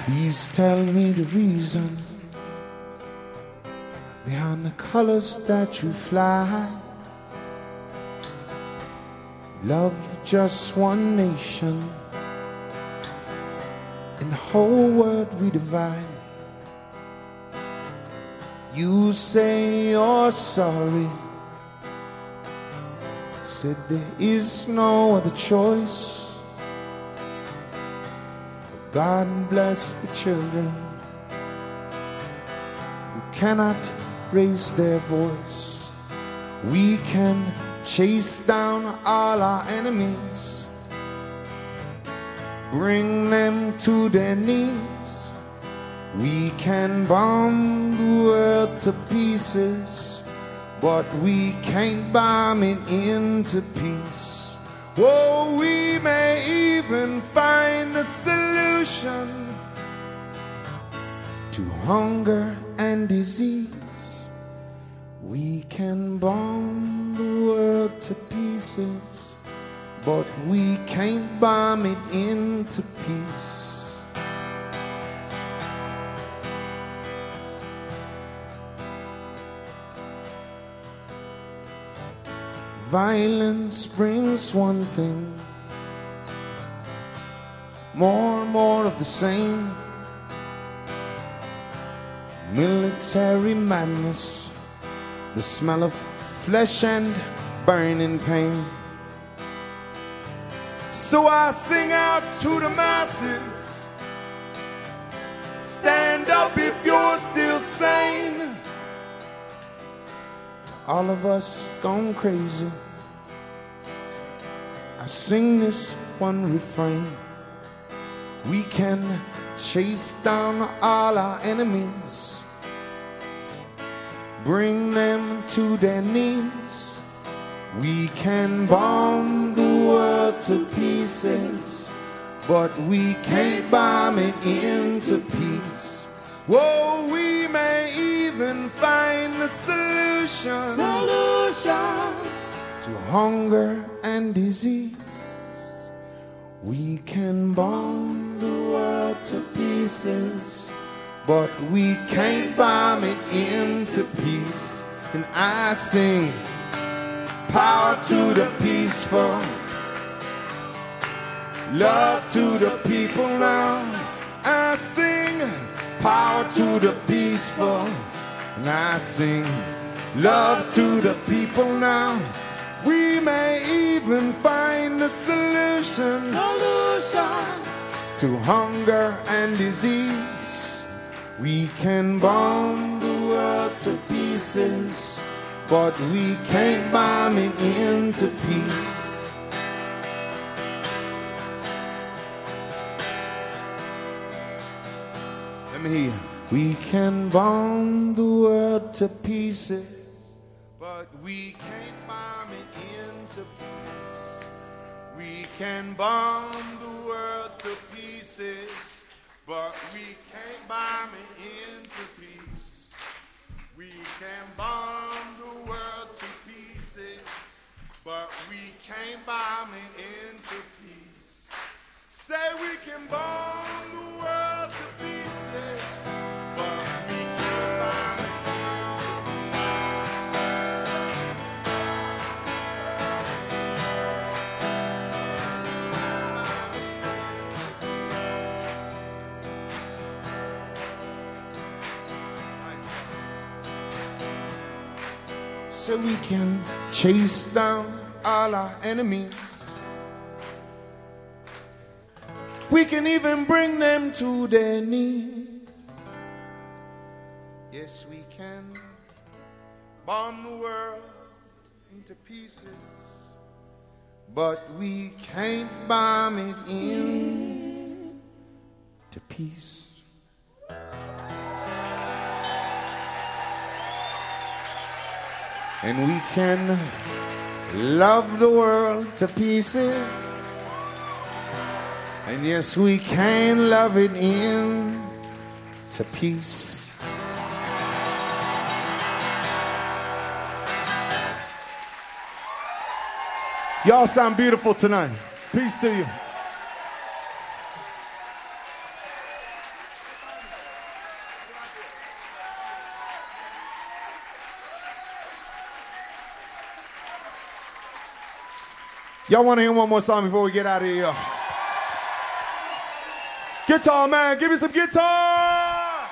Please tell me the reason behind the colors that you fly. Love just one nation, in the whole world we divide. You say you're sorry, said there is no other choice. God bless the children who cannot raise their voice. We can chase down all our enemies, bring them to their knees. We can bomb the world to pieces, but we can't bomb it into peace. Oh, we may even find a solution to hunger and disease. We can bomb the world to pieces, but we can't bomb it into peace. Violence brings one thing, more and more of the same. Military madness, the smell of flesh and burning pain. So I sing out to the masses, stand up if you're still sane. To all of us gone crazy, I sing this one refrain. We can chase down all our enemies, bring them to their knees. We can bomb the world to pieces, but we can't bomb it into peace. Whoa, we may even find a solution to hunger and disease. We can bomb the world to pieces, but we can't bomb it into peace. And I sing power to the peaceful, love to the people now. I sing power to the peaceful, and I sing love to the people now. We may even find a solution to hunger and disease. We can bomb the world to pieces, but we can't bomb it into peace. Let me hear you. We can bomb the world to pieces, but we can't bomb it into peace. We can bomb the world to pieces, but we can't bomb it into peace. We can bomb the world to pieces, but we can't bomb it into peace. Say we can bomb the world to pieces, but we can't bomb it. So we can chase down all our enemies. We can even bring them to their knees. Yes, we can bomb the world into pieces, but we can't bomb it into peace. And we can love the world to pieces. And yes, we can love it into peace. Y'all sound beautiful tonight. Peace to you. Y'all want to hear one more song before we get out of here? Guitar man, give me some guitar!